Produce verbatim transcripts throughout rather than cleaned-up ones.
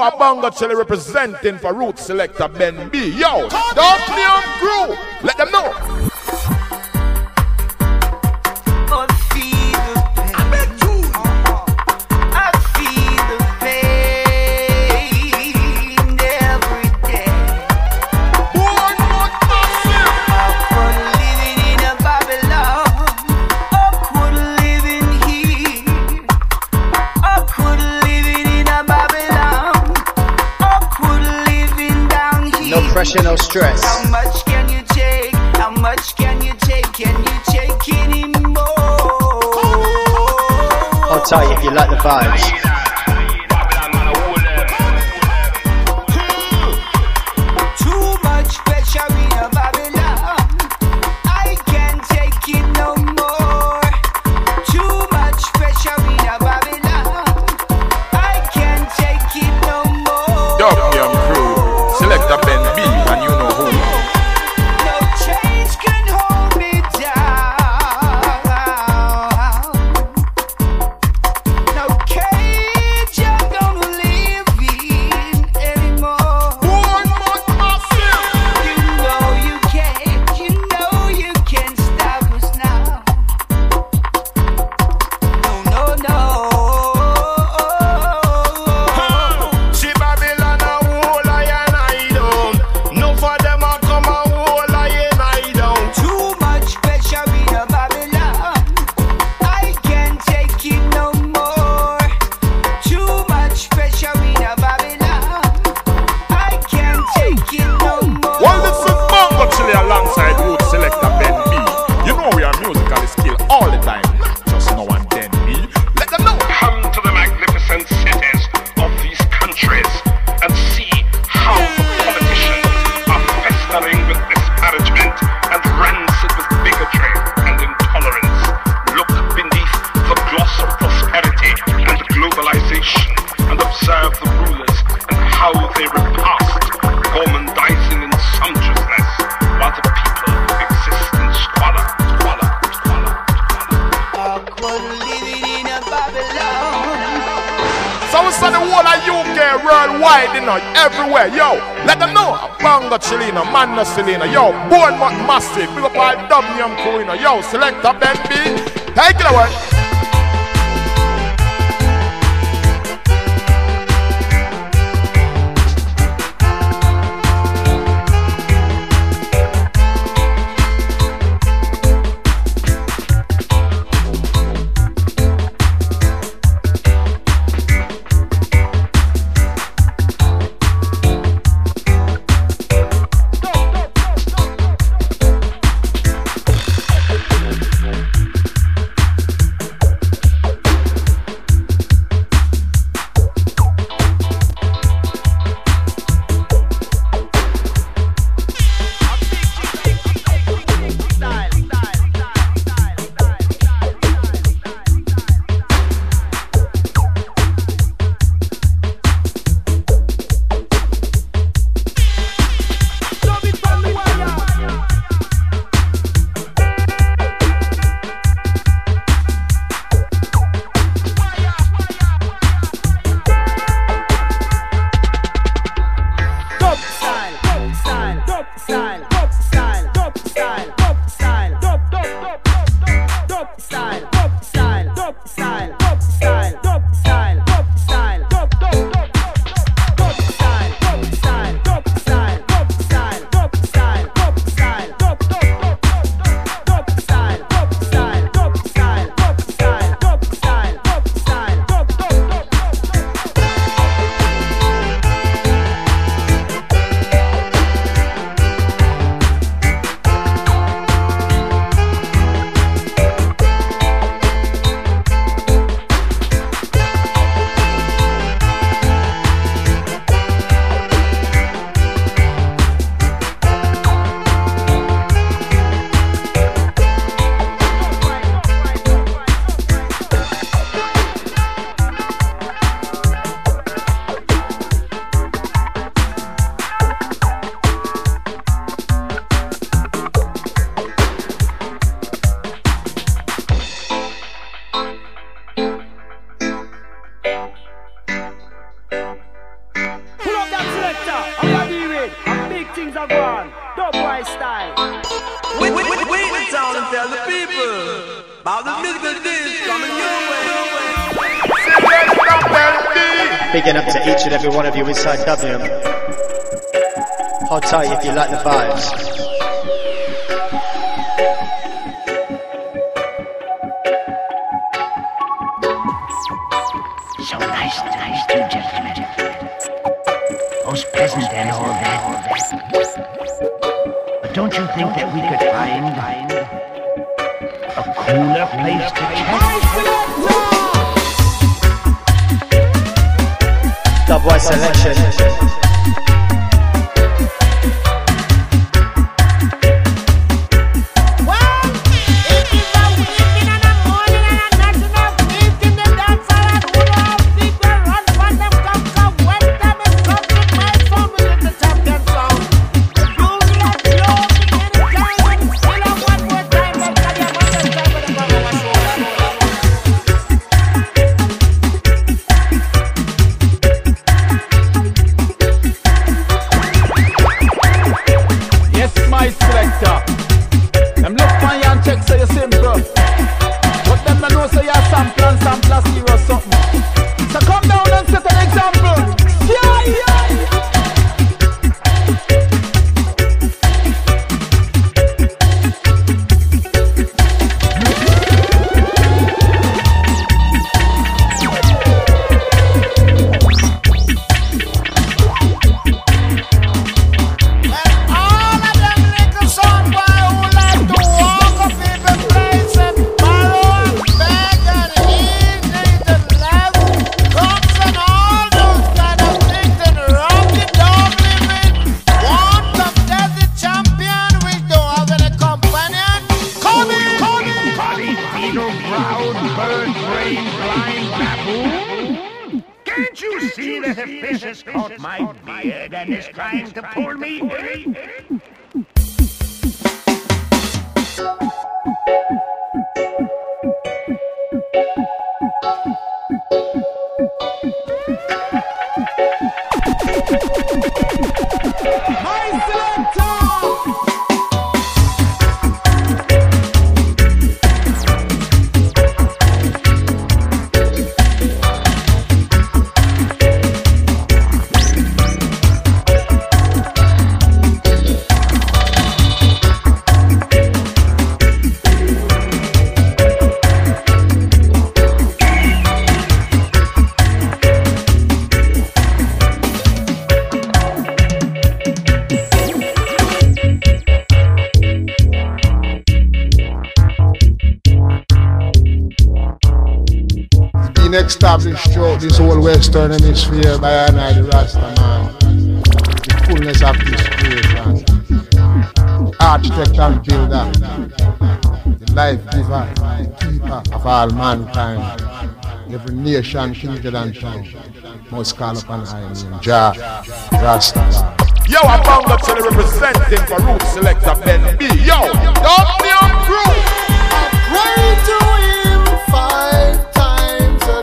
a Bongo Chili representing for Root Selector Ben B. Yo, Dubnium Crew, let them know. Pressure, no stress. How much can you take? How much can you take? Can you take anymore? Hold tight if you like the vibes. Too much pressure in a Babylon. I can't take it no more. Too much pressure in a Babylon. I can't take it no more. Dubnium Crew, Selector Ben B. Everywhere, yo, let them know. Bongo Chilina, Manna Selena, yo, Bournemouth Massive, big up all Dubnium Crew, yo, Selector Ben B. Take it away. things are gone. Dubwise style. Wait, wait, wait, wait in town and tell the people about the musical days coming your way. Big up to each and every one of you inside W. Hold tight if you like the vibes. So nice, nice, two gentlemen. Most pleasant and all that. But don't you think that we could find a cooler place to chat? Dubwise selection. Established throughout this whole Western Hemisphere by an I, the Rasta man. The fullness of this creation. Architect and builder. The life giver, the keeper of all mankind. Every nation, kindred and tongue must call upon I name Jah Rasta. Yo, I'm Bongo Chili representing for Root Selector Ben B. Yo, don't be on crew. I pray to him five times a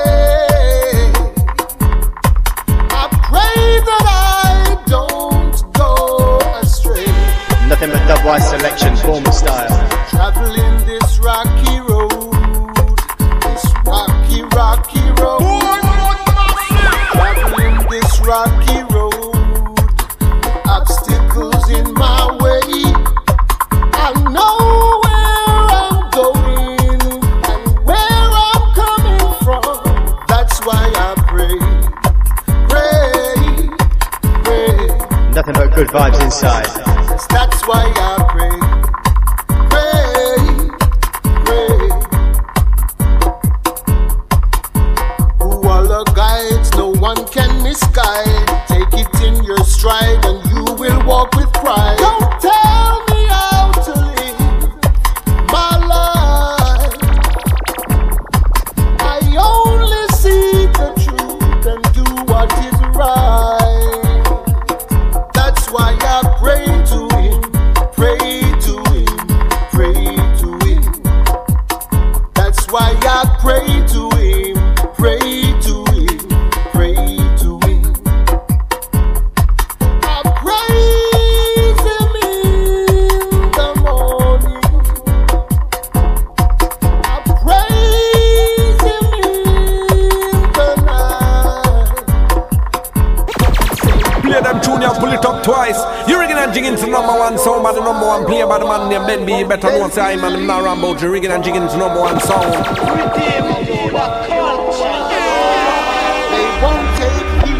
day. I pray that I don't go astray. Nothing but Dubwise selection, formal style. Traveling this rocky road, this rocky, rocky road. Traveling this rocky road, obstacles in my way. I know where I'm going and where I'm coming from. That's why I pray, pray, pray. Nothing but good vibes inside. Yes, that's why I pray, pray, pray. Who are the guides? No one can misguide. Take it in your stride and you will walk with pride. Don't tell me how to live my life. I only see the truth and do what is right. That's why I pray to him, pray me and pull it up twice. You rigging and jigging to number one song by the number one player by the man named Ben B. You better know say I'm man, I'm not around about you rigging and jigging to number one song. They won't take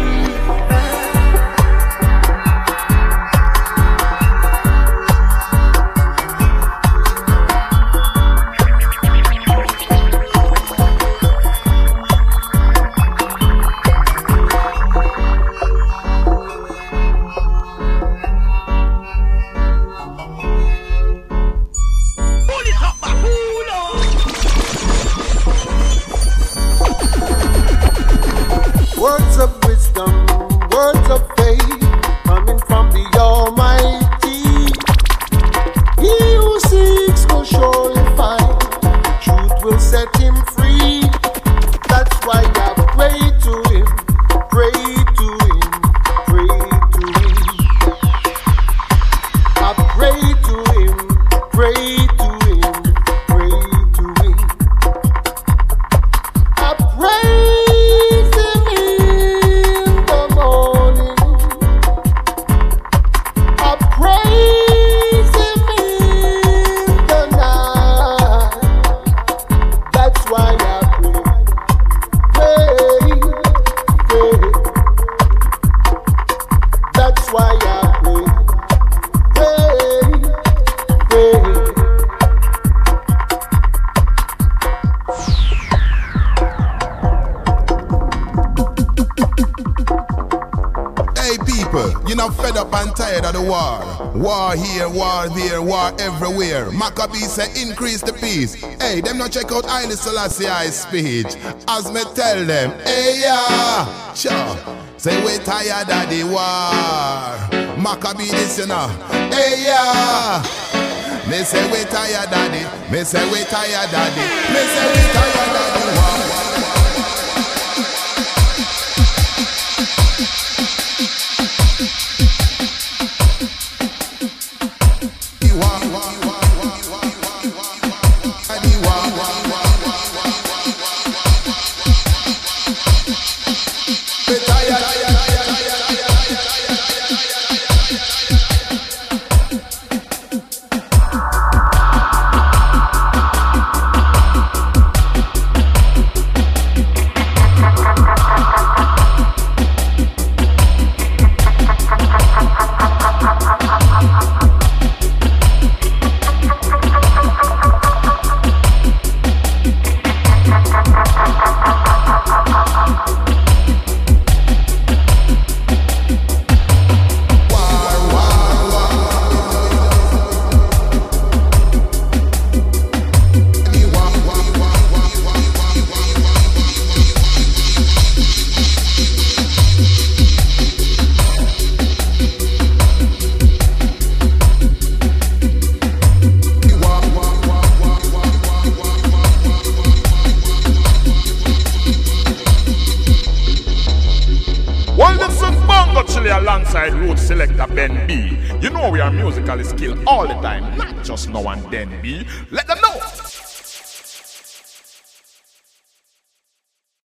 words of wisdom, words of faith, coming from the Almighty. He who seeks will surely find, truth will set him free. That's why I pray to him, pray to him, pray to him. I pray to him, pray to him, pray to him. I pray. Fed up and tired of the war. War here, war there, war everywhere. Maccabee say increase the peace. Hey, them not check out Haile Selassie's speech. As me tell them, hey yeah, sure. Say we tired of the war. Maccabee this you know. Hey yeah. Me say we tired of the. Me say we tired of the. Me say we tired of the war. Selector Ben B. You know we are musically skilled all the time, not just now and then B. Let them know.